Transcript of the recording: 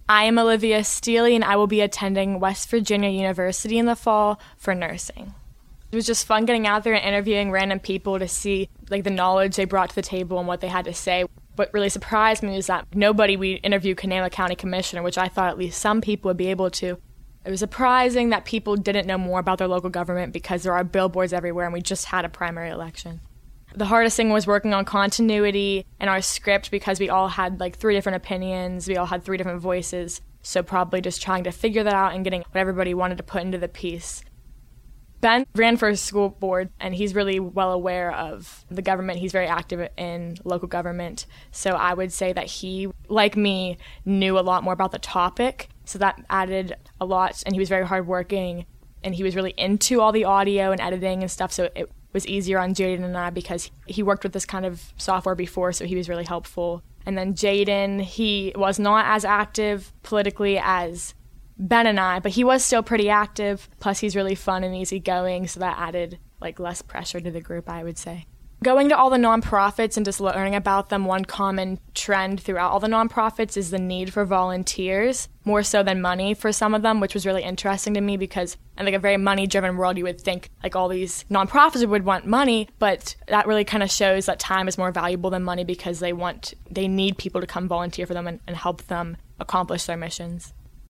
I am Olivia Steele, and I will be attending West Virginia University in the fall for nursing. It was just fun getting out there and interviewing random people to see the knowledge they brought to the table and what they had to say. What really surprised me is that nobody we interviewed could name a county commissioner, which I thought at least some people would be able to. It was surprising that people didn't know more about their local government because there are billboards everywhere and we just had a primary election. The hardest thing was working on continuity in our script because we all had 3 different opinions, we all had 3 different voices, so probably just trying to figure that out and getting what everybody wanted to put into the piece. Ben ran for school board, and he's really well aware of the government. He's very active in local government, so I would say that he, like me, knew a lot more about the topic, so that added a lot, and he was very hardworking, and he was really into all the audio and editing and stuff, so it was easier on Jaden and I because he worked with this kind of software before, so he was really helpful. And then Jaden, he was not as active politically as Ben and I, but he was still pretty active. Plus, he's really fun and easygoing, so that added less pressure to the group, I would say. Going to all the nonprofits and just learning about them, one common trend throughout all the nonprofits is the need for volunteers, more so than money for some of them, which was really interesting to me because in a very money-driven world, you would think all these nonprofits would want money, but that really kind of shows that time is more valuable than money because they need people to come volunteer for them and help them accomplish their missions.